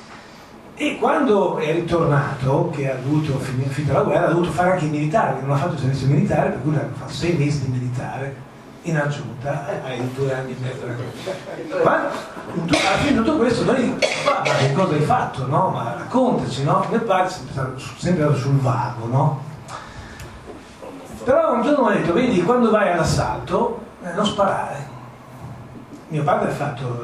E quando è ritornato, che ha dovuto finire la guerra, ha dovuto fare anche il militare, perché non ha fatto il servizio militare, per cui ha fatto sei mesi di militare in aggiunta ai due anni e mezzo. Ma alla fine di tutto questo noi, ma che cosa hai fatto, no? Ma raccontaci, no? Mio padre è sempre, sempre sul vago, no? Però un giorno mi ha detto: vedi, quando vai all'assalto eh, non sparare. Mio padre ha fatto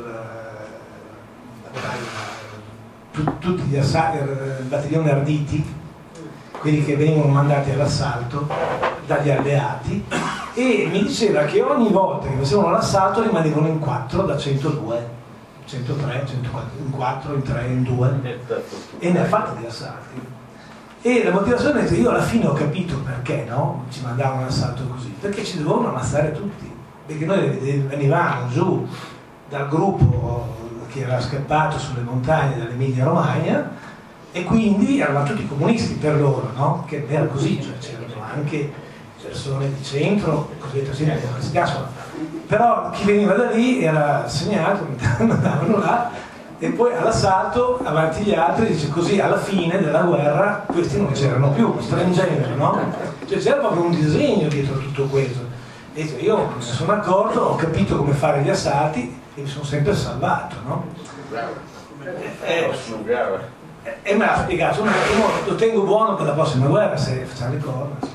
eh, tutti gli assalti, il battaglione Arditi, quelli che vengono mandati all'assalto dagli alleati, e mi diceva che ogni volta che facevano l'assalto rimanevano in quattro da centodue, centotré, centoquattro, in quattro, in tre, in due, e ne ha fatti di assalti. E la motivazione è che io alla fine ho capito perché, no? Ci mandavano un assalto così, perché ci dovevano ammazzare tutti, perché noi venivamo giù dal gruppo che era scappato sulle montagne dell'Emilia Romagna, e quindi eravamo tutti comunisti per loro, no? Che era così, cioè c'erano anche persone di centro, cosiddette sinistra, però chi veniva da lì era segnato, andavano là, e poi all'assalto avanti gli altri, dice, così alla fine della guerra questi non c'erano più, stringendo, no? Cioè c'era proprio un disegno dietro tutto questo. E io mi sono accorto, ho capito come fare gli assalti e mi sono sempre salvato, no? Eh, e eh, me l'ha spiegato, io lo tengo buono per la prossima guerra se facciamo le cose.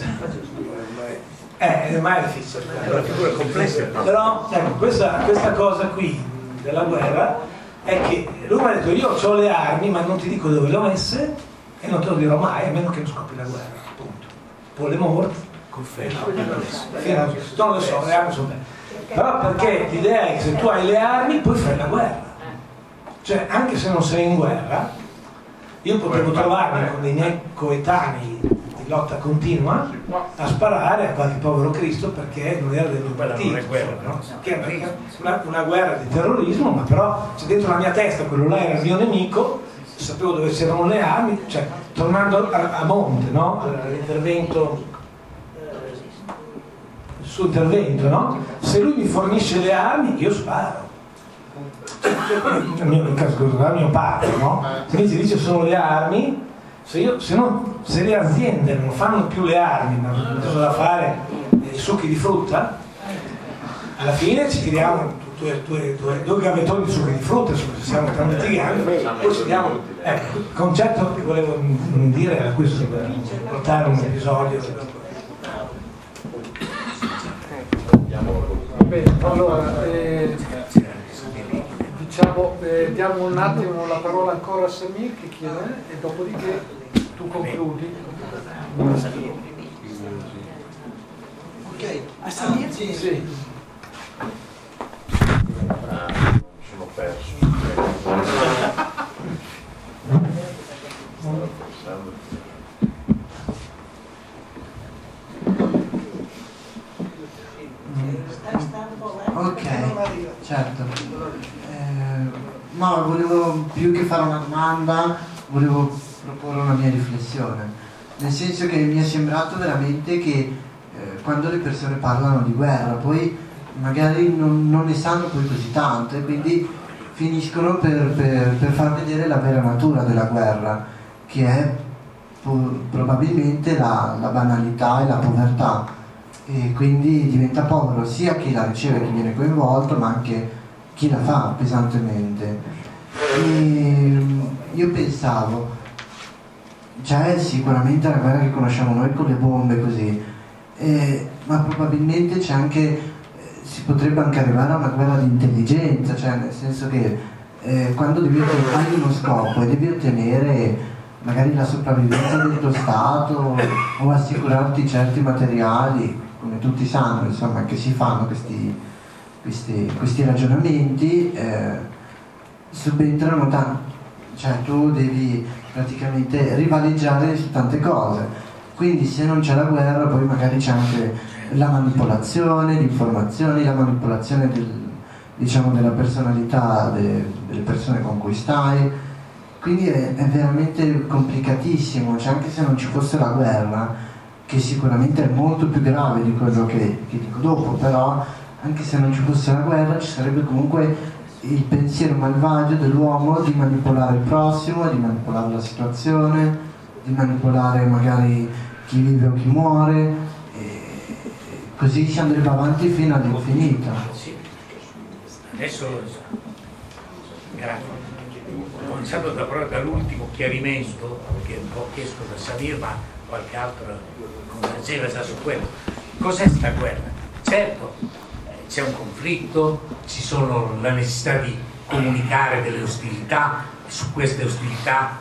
Eh, ma è difficile. È una figura complessa. Però ecco, questa, questa cosa qui della guerra è che lui mi ha detto io ho le armi ma non ti dico dove le ho messe e non te lo dirò mai a meno che non scoppi la guerra, appunto. Poi le morti, Confermo. non lo so, le armi sono belle. Però perché l'idea è che se tu hai le armi puoi fare la guerra. Cioè anche se non sei in guerra, io potevo trovarmi con dei miei coetanei di lotta continua a sparare a qualche povero Cristo perché non era del mio partito, no? Che è una, una guerra di terrorismo, ma però c'è dentro la mia testa, quello là era il mio nemico, sapevo dove c'erano le armi, cioè tornando a, a monte, no? All'intervento, il suo intervento, no? Se lui mi fornisce le armi, io sparo. In caso era mio padre, no? Se mi dice sono le armi, se, io, se, non, se le aziende non fanno più le armi, ma non cosa da fare i succhi di frutta, alla fine ci tiriamo due, due, due, due gavettoni di succhi di frutta, insomma, se siamo tanti litigati, poi ci diamo. Ecco, il concetto che volevo dire era questo, per portare un episodio. Bene, allora eh, diciamo eh, diamo un attimo la parola ancora a Samir che chiede e dopodiché tu concludi. Ok, a Samir? Sì. Sì. Sono perso. Ok, certo. Eh, no, volevo più che fare una domanda, volevo proporre una mia riflessione. Nel senso che mi è sembrato veramente che eh, quando le persone parlano di guerra, poi magari non, non ne sanno poi così tanto e quindi finiscono per, per, per far vedere la vera natura della guerra, che è po- probabilmente la, la banalità e la povertà. E quindi diventa povero sia chi la riceve, chi viene coinvolto, ma anche chi la fa pesantemente. E io pensavo, c'è sicuramente la guerra che conosciamo noi con le bombe così, eh, ma probabilmente c'è anche, eh, si potrebbe anche arrivare a una guerra di intelligenza, cioè nel senso che eh, quando devi, hai uno scopo e devi ottenere magari la sopravvivenza del tuo stato o assicurarti certi materiali, come tutti sanno, insomma, che si fanno questi, questi, questi ragionamenti, eh, subentrano tanto, cioè tu devi praticamente rivaleggiare su tante cose, quindi se non c'è la guerra poi magari c'è anche la manipolazione di informazioni, la manipolazione del, diciamo, della personalità de, delle persone con cui stai, quindi è, è veramente complicatissimo, cioè anche se non ci fosse la guerra, che sicuramente è molto più grave di quello che, che dico dopo, però anche se non ci fosse la guerra ci sarebbe comunque il pensiero malvagio dell'uomo di manipolare il prossimo, di manipolare la situazione, di manipolare magari chi vive o chi muore, e così si andrebbe avanti fino all'infinito. Adesso grazie. Cominciando da, dall'ultimo chiarimento, che un po' chiesto da Samir, ma qualche altro convergeva già su quello. Cos'è sta guerra? Certo, c'è un conflitto, ci sono la necessità di comunicare delle ostilità, su queste ostilità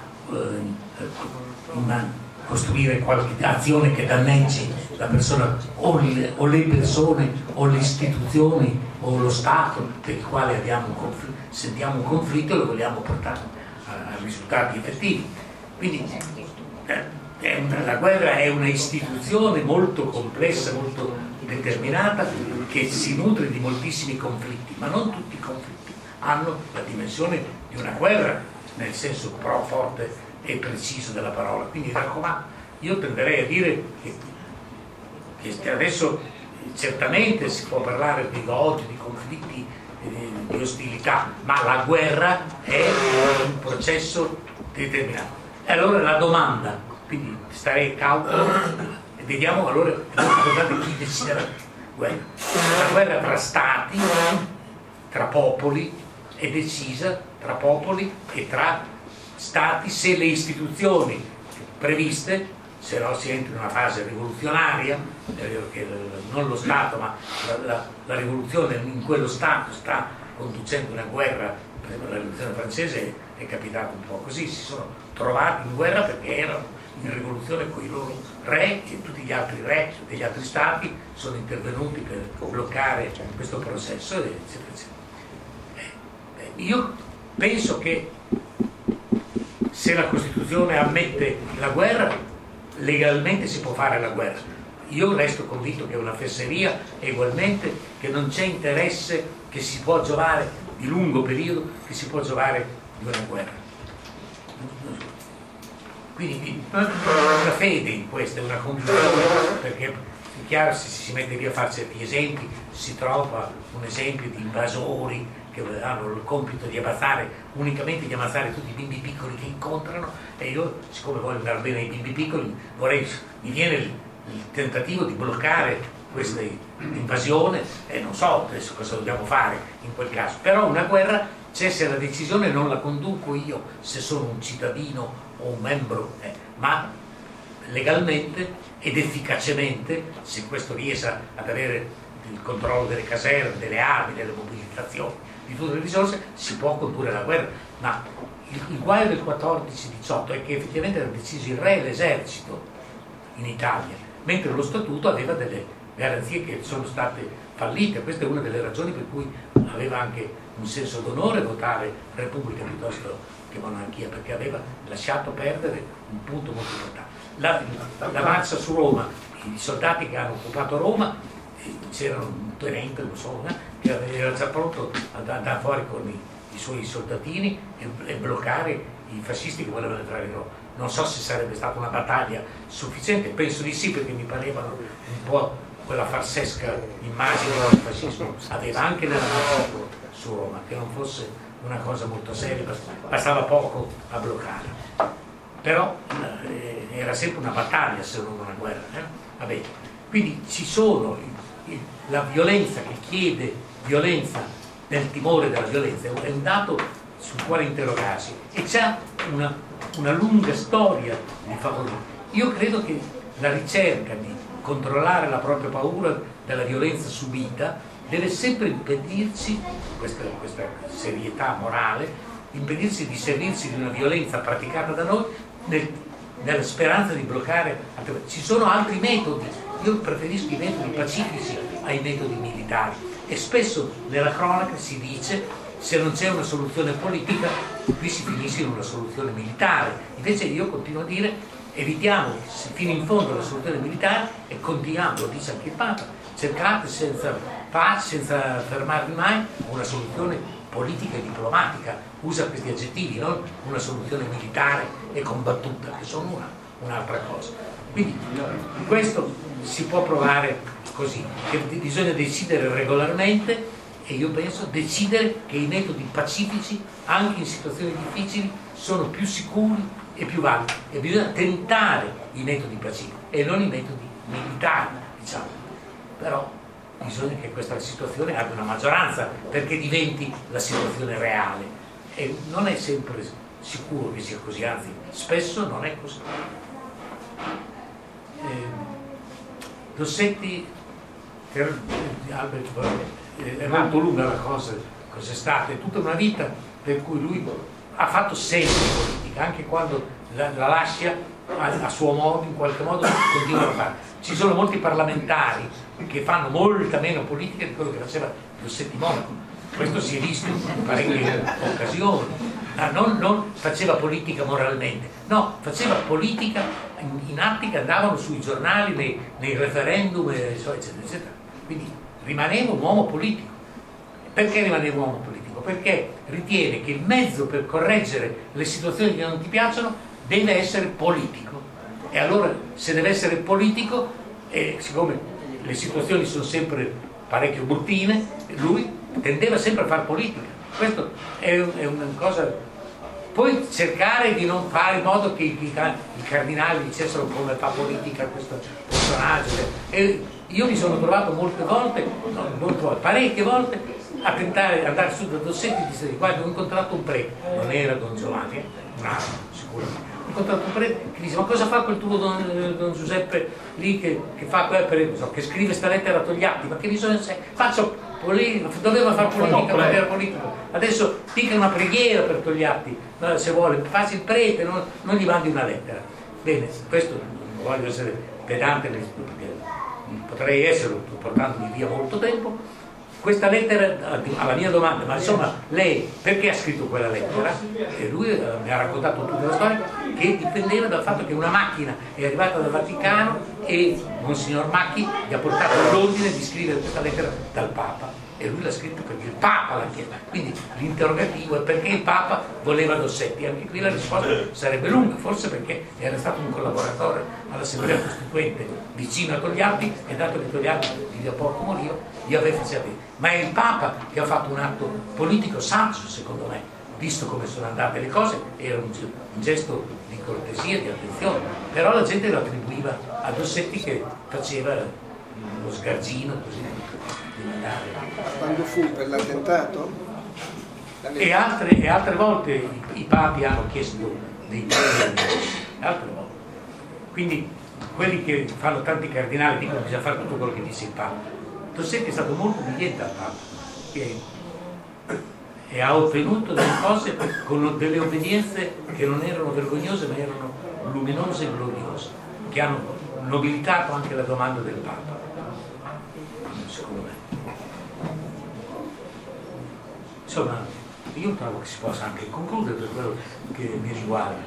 eh, costruire qualche azione che danneggi la persona o le, o le persone o le istituzioni o lo Stato per il quale abbiamo un conflitto, sentiamo un conflitto e lo vogliamo portare a, a risultati effettivi. Quindi eh, è una, la guerra è una istituzione molto complessa, molto determinata, che si nutre di moltissimi conflitti, ma non tutti i conflitti hanno la dimensione di una guerra nel senso però forte e preciso della parola. Quindi raccomando, io tenderei a dire che, che adesso certamente si può parlare di oggi di conflitti, eh, di ostilità, ma la guerra è un processo determinato. E allora la domanda, quindi starei cauto e vediamo allora guardate chi decide la guerra. La guerra tra stati, tra popoli, è decisa tra popoli e tra stati, se le istituzioni previste, se no si entra in una fase rivoluzionaria, che non lo Stato ma la, la, la rivoluzione in quello Stato sta conducendo una guerra. Per esempio la rivoluzione francese è capitata un po' così, si sono trovati in guerra perché erano in rivoluzione con i loro re e tutti gli altri re degli altri stati sono intervenuti per bloccare questo processo, eccetera, eccetera. Io penso che se la Costituzione ammette la guerra, legalmente si può fare la guerra. Io resto convinto che è una fesseria e ugualmente che non c'è interesse che si può giovare di lungo periodo, che si può giovare di una guerra. Quindi una fede in questo, è una convinzione, perché è chiaro se si mette lì a fare certi esempi, si trova un esempio di invasori che hanno il compito di ammazzare, unicamente di ammazzare tutti i bimbi piccoli che incontrano, e io, siccome voglio andare bene ai bimbi piccoli, vorrei, mi viene il, il tentativo di bloccare questa invasione e non so adesso cosa dobbiamo fare in quel caso, però una guerra c'è se la decisione non la conduco io, se sono un cittadino o un membro, eh, ma legalmente ed efficacemente, se questo riesce ad avere il controllo delle caserme, delle armi, delle mobilitazioni, di tutte le risorse, si può condurre la guerra. Ma il, il guaio del quattordici diciotto è che effettivamente era deciso il re e l'esercito in Italia, mentre lo statuto aveva delle garanzie che sono state fallite. Questa è una delle ragioni per cui aveva anche un senso d'onore votare Repubblica piuttosto che monarchia, perché aveva lasciato perdere un punto molto importante. La, la marcia su Roma, i soldati che hanno occupato Roma, c'erano un tenente, non so, eh, che era già pronto ad andare fuori con i, i suoi soldatini e, e bloccare i fascisti che volevano entrare in Roma. Non so se sarebbe stata una battaglia sufficiente, penso di sì, perché mi parevano un po' quella farsesca immagine che il fascismo aveva anche nella marcia su Roma, che non fosse una cosa molto seria, bastava poco a bloccare. Però eh, era sempre una battaglia se non una guerra. Eh? Va bene. Quindi ci sono il, il, la violenza che chiede violenza nel timore della violenza, è un dato sul quale interrogarsi e c'è una, una lunga storia di favore. Io credo che la ricerca di controllare la propria paura della violenza subita deve sempre impedirci, questa, questa serietà morale, impedirci di servirsi di una violenza praticata da noi nel, nella speranza di bloccare. Ci sono altri metodi, io preferisco i metodi pacifici ai metodi militari e spesso nella cronaca si dice se non c'è una soluzione politica qui si finisce in una soluzione militare. Invece io continuo a dire evitiamo fino in fondo la soluzione militare e continuiamo, lo dice anche il Papa, cercate senza pace, senza fermarvi mai, una soluzione politica e diplomatica, usa questi aggettivi, non una soluzione militare e combattuta, che sono una, un'altra cosa. Quindi questo si può provare così, che bisogna decidere regolarmente e io penso decidere che i metodi pacifici, anche in situazioni difficili, sono più sicuri e più validi e bisogna tentare i metodi pacifici e non i metodi militari, diciamo. Però bisogna che questa situazione abbia una maggioranza perché diventi la situazione reale e non è sempre sicuro che sia così, anzi spesso non è così. Eh, Dossetti, per, Albert, è molto lunga la cosa, cos'è stata, è tutta una vita per cui lui ha fatto sempre politica, anche quando la, la lascia a, a suo modo, in qualche modo continua a fare. Ci sono molti parlamentari che fanno molta meno politica di quello che faceva Dossetti Monaco, questo si è visto in parecchie occasioni. Ah, non, non faceva politica moralmente, no, faceva politica in, in atti che andavano sui giornali, nei, nei referendum, eccetera, eccetera. Quindi rimaneva un uomo politico. Perché rimaneva un uomo politico? Perché ritiene che il mezzo per correggere le situazioni che non ti piacciono deve essere politico. E allora, se deve essere politico, e siccome le situazioni sono sempre parecchio bruttine, lui tendeva sempre a fare politica. Questo è, è una cosa. Poi cercare di non fare in modo che i, i cardinali dicessero come fa politica questo personaggio. E io mi sono trovato molte volte, no, molte volte, parecchie volte, a tentare di andare su da Dossetti e disse: guarda, ho incontrato un prete, non era Don Giovanni, un altro sicuramente, ho incontrato un prete che dice: ma cosa fa quel tuo Don, don Giuseppe lì che, che fa quel per, so, che scrive sta lettera a Togliatti, ma che bisogna se faccio politica, doveva fare politica, ma era politico, adesso dica una preghiera per Togliatti, se vuole, faccia il prete, non, non gli mandi una lettera. Bene, questo non voglio essere pedante perché potrei esserlo portandomi via molto tempo. Questa lettera alla mia domanda, ma insomma lei perché ha scritto quella lettera? E lui eh, mi ha raccontato tutta la storia, che dipendeva dal fatto che una macchina è arrivata dal Vaticano e Monsignor Macchi gli ha portato l'ordine di scrivere questa lettera dal Papa, e lui l'ha scritta perché il Papa l'ha chiesto. Quindi l'interrogativo è perché il Papa voleva Dossetti. Anche qui la risposta sarebbe lunga, forse perché era stato un collaboratore all'Assemblea Costituente vicino a Togliatti, e dato che Togliatti di lì a poco moriva, gli aveva fatto. Ma è il Papa che ha fatto un atto politico saggio, secondo me, visto come sono andate le cose. Era un, un gesto di cortesia, di attenzione, però la gente lo attribuiva a Dossetti che faceva lo sgargino così di mandare. Quando fu per l'attentato? E altre, e altre volte i, i papi hanno chiesto dei premi, altre volte. Quindi quelli che fanno tanti cardinali dicono che bisogna fare tutto quello che dice il Papa. Dossetti è stato molto obbediente al Papa e, e ha ottenuto delle cose con delle obbedienze che non erano vergognose ma erano luminose e gloriose, che hanno nobilitato anche la domanda del Papa, secondo me. Insomma, io trovo che si possa anche concludere per quello che mi riguarda.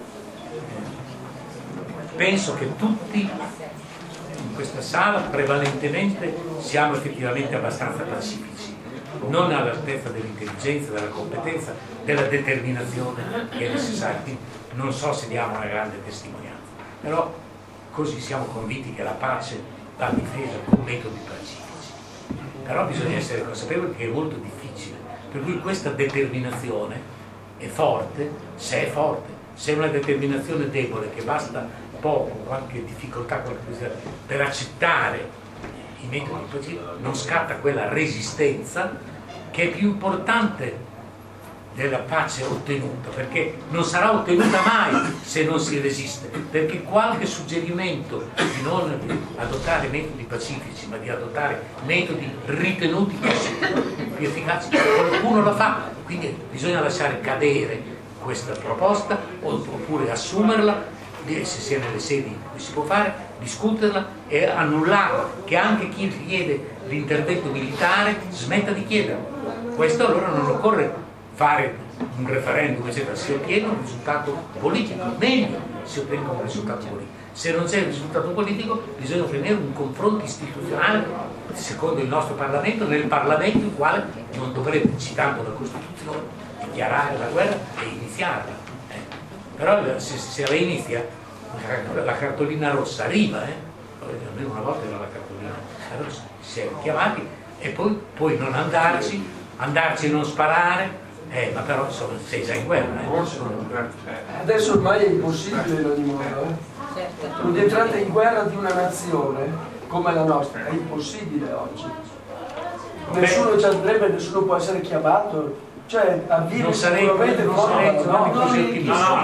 Penso che tutti in questa sala prevalentemente siamo effettivamente abbastanza pacifici, non all'altezza dell'intelligenza, della competenza, della determinazione che è necessaria. Quindi non so se diamo una grande testimonianza, però così siamo convinti che la pace va difesa con metodi pacifici. Però bisogna essere consapevoli che è molto difficile, per cui questa determinazione è forte se è forte. Se è una determinazione debole che basta poco, qualche difficoltà, qualche cosa, per accettare i metodi pacifici, non scatta quella resistenza che è più importante della pace ottenuta, perché non sarà ottenuta mai se non si resiste, perché qualche suggerimento di non adottare metodi pacifici ma di adottare metodi ritenuti più efficaci qualcuno la fa, quindi bisogna lasciare cadere questa proposta oppure assumerla, se si è nelle sedi in cui si può fare, discuterla e annullarla, che anche chi chiede l'intervento militare smetta di chiederlo. Questo allora non occorre fare un referendum eccetera, si ottiene un risultato politico, meglio si ottenga un risultato politico. Se non c'è il risultato politico bisogna ottenere un confronto istituzionale secondo il nostro Parlamento, nel Parlamento il quale non dovrebbe, citando la Costituzione, dichiarare la guerra e iniziarla. Eh. Però se, se la inizia la cartolina rossa arriva, eh? Almeno una volta era la cartolina rossa, si è chiamati e poi puoi non andarci, andarci e non sparare, eh, ma però insomma sei già in guerra. Eh? Adesso ormai è impossibile in ogni modo. Eh? Un entrata in guerra di una nazione come la nostra è impossibile oggi. Nessuno ci andrebbe, nessuno può essere chiamato. Cioè, avviene sicuramente non sarei così ottimista.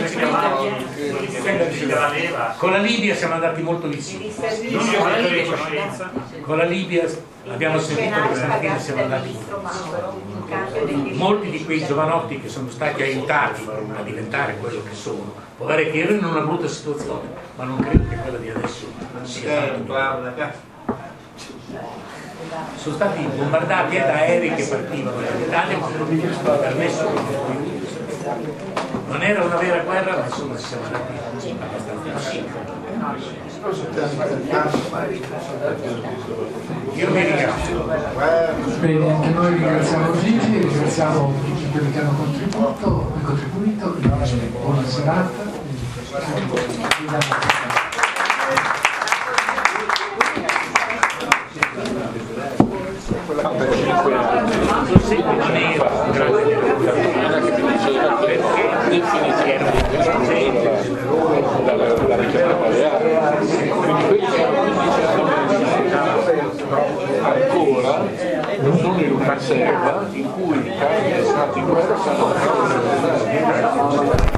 Con la Libia siamo andati molto vicini. Con la Libia abbiamo sentito che stamattina siamo andati molto vicini. Molti di quei giovanotti che sono stati aiutati a diventare quello che sono, può avere che erano in una brutta situazione, ma non credo che quella di adesso sia tanto. Sono stati bombardati da aerei che partivano dall'Italia, ma non hanno permesso di. Non era una vera guerra, ma insomma ci siamo andati abbastanza vicini. Io vi ringrazio. Bene, anche noi ringraziamo Gigi, ringraziamo tutti quelli che hanno contribuito, contribuito, buona serata. la ricerca baleare, quindi quelli che ancora sono in una selva in cui i carri che sono stati in guerra stanno ancora